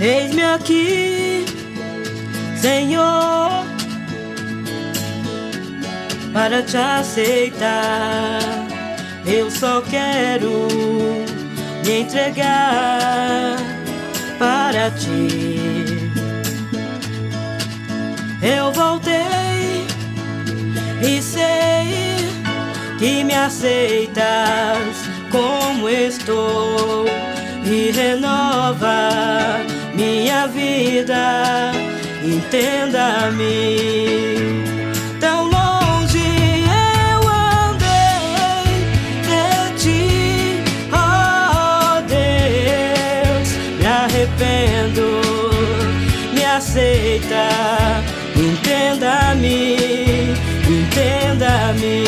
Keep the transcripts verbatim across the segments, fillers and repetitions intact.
Eis-me aqui, Senhor, para te aceitar. Eu só quero me entregar para ti. Eu voltei e sei que me aceitas como estou e renova minha vida. Entenda-me. Tão longe eu andei de ti, oh Deus. Me arrependo, me aceita. Entenda-me, entenda-me.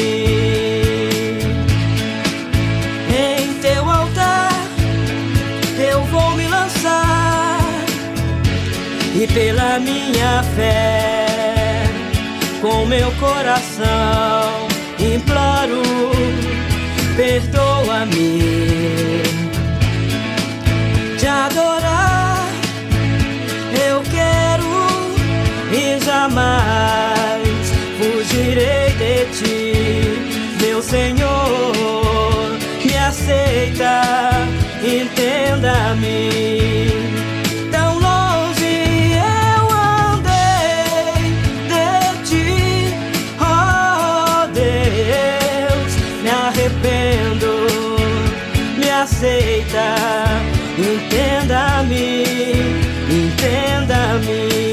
Em teu altar eu vou me lançar, e pela minha fé, com meu coração, imploro, perdoa-me. Te adorar eu quero e jamais fugirei de ti, meu Senhor. Me aceita, entenda-me. Tão longe eu andei de ti, oh Deus. Me arrependo, me aceita. Entenda-me, entenda-me.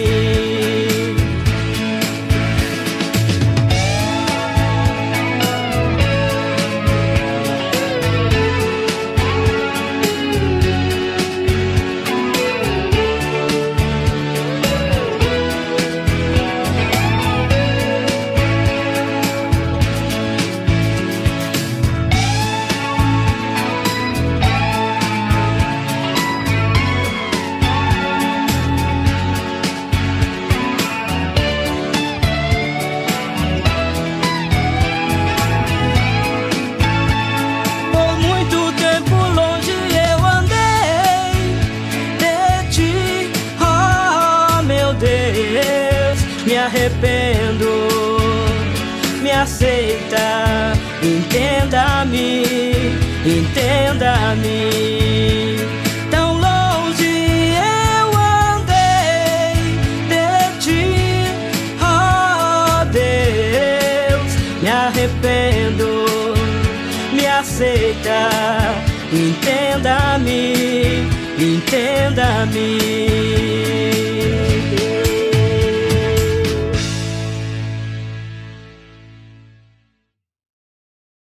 Me arrependo, me aceita. Entenda-me, entenda-me. Tão longe eu andei de ti, oh Deus. Me arrependo, me aceita. Entenda-me, entenda-me.